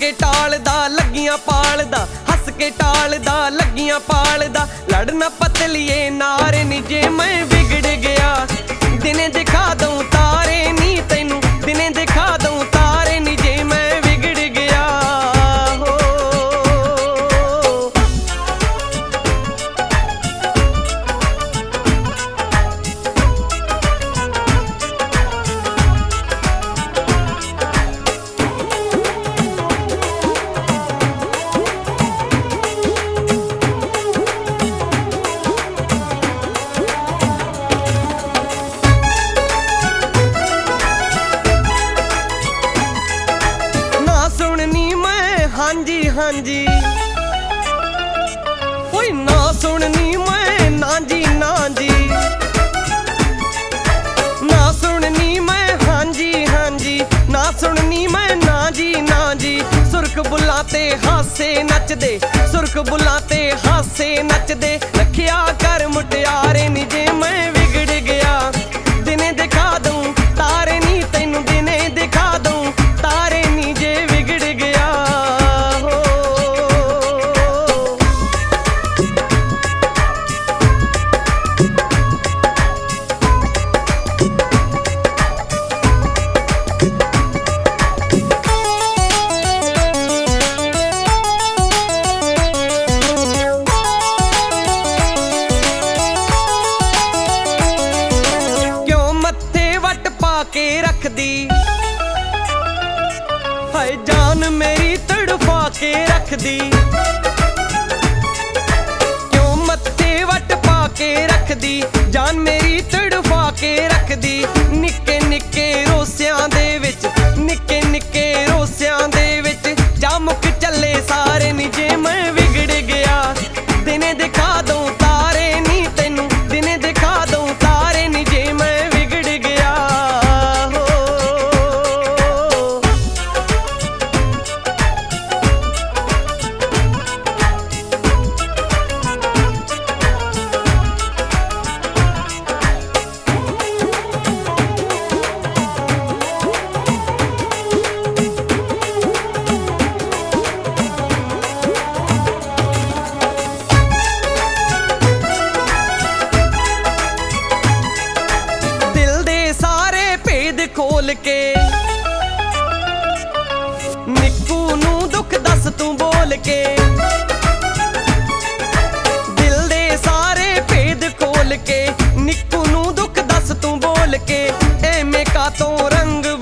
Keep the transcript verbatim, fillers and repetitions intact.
के टालदा लगियां पालदा, हस के टालदा लगियां पालदा। लड़ना पतलिए नारे नी जे मैं बिगड़ गया, दिने दिखा दूं तारे नी तैनू, दिने दिखा दूं तारे नी जे मैं बिगड़ गया हो। हांजी हांजी ओए ना सुननी मैं ना जी ना जी, ना सुननी मैं हांजी हांजी, ना सुननी मैं ना जी ना जी। सुरख बुल्लां ते हासे नचदे, सुरख बुल्लां ते हासे नचदे। रखिया कर मुटियारे नी जे मैं बिगड़ गया, दिने दिखा दूं तारे नी तैनू, दिने दिखा दूं तारे नी जे बिगड़ गया। के रख दी हाय जान मेरी तड़फा के रख दी, क्यों मत्थे वट पा के रख दी, जान मेरी तड़फा के रख दी। निक्के निक्के रोसियां दे विच, निक्के निक्के रोसियां दे विच जा मुक चले सारे नी जे मैं बिगड़ गया, दिने दिखा दूं तारे नी तैनू, दिने दिखा दूं तारे नी जे मैं बिगड़ गया। खोल के निक्कू नू दुख दस तू बोल के, दिल दे सारे भेद खोल के निक्कू नू दुख दस तू बोल के। एवें का तो रंग